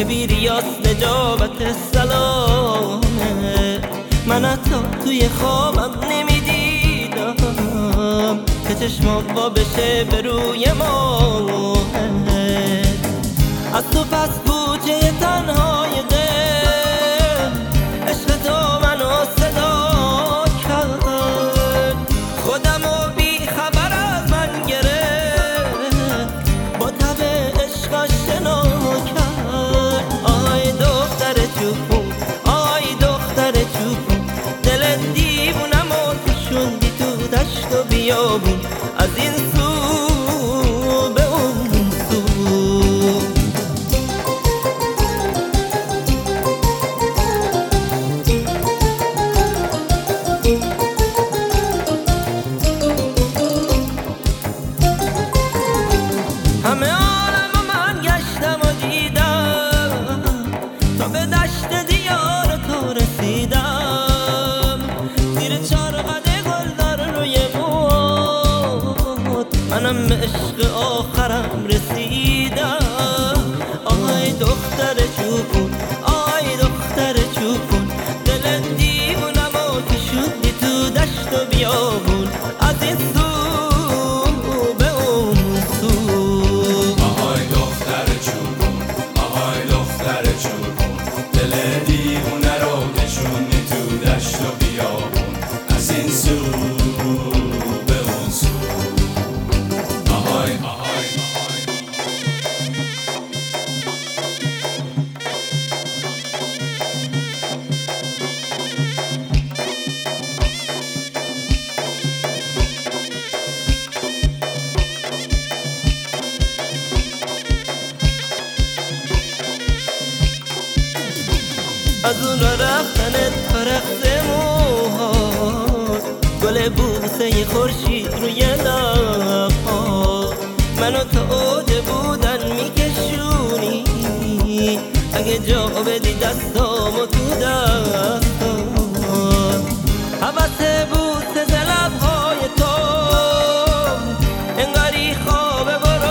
که بیریاس نجابت سلامه. من حتی توی خوابم نمیدیدم که چشمام وا بشه به روی ماه. از تو پس بوجه تنهای دل عشق تو منو صدا کرد. خودمو بی خبر از من گرفت، با تب عشق آشنا کرد. آی دختر چوپون، آی دختر چوپون، دل دیوونمو کشوندی تو دشت و بیابون، از این سو به اون سو. همه عالم من گشتم و دیدم تا به دشت دیار تو رسیدم. زیر چارقد گلدار روی موت منم به عشق آخرم رسیدم. آی دختر چوپون، آی دختر چوپون، دل دیوونمو کشوندی تو دشت و بیابون، از این سو به اون سو. آهای دختر چوپون، آهای دختر چوپون، دل دیوونه رو نشوندی تو دشت و بیابون، از این سو به اون سو. آهای آهای از اون را رفتنت فرقت موهات، گل بوسه خورشید روی لبها، منو تا اوج بودن میکشونی. اگه جا بدی دستامو تو دستات، حوث بوسه ز لبهای تو انگاری خواب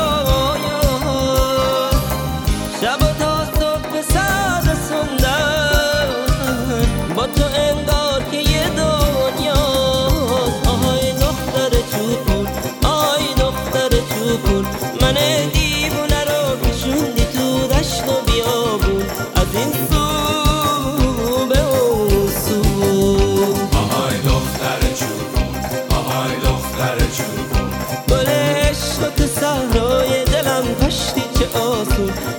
برایا، شب و تا صبح سر رسوندن با تو انگار که یه دنیاست. آهای دختر چوپون، آی دختر چوپون، من دیوونه رو کشوندی تو دشت و بیابون، از این سو به اون سو. آهای دختر چوپون، آهای دختر چوپون، گل عشق تو صحرای دلم کاشتی چه آسون،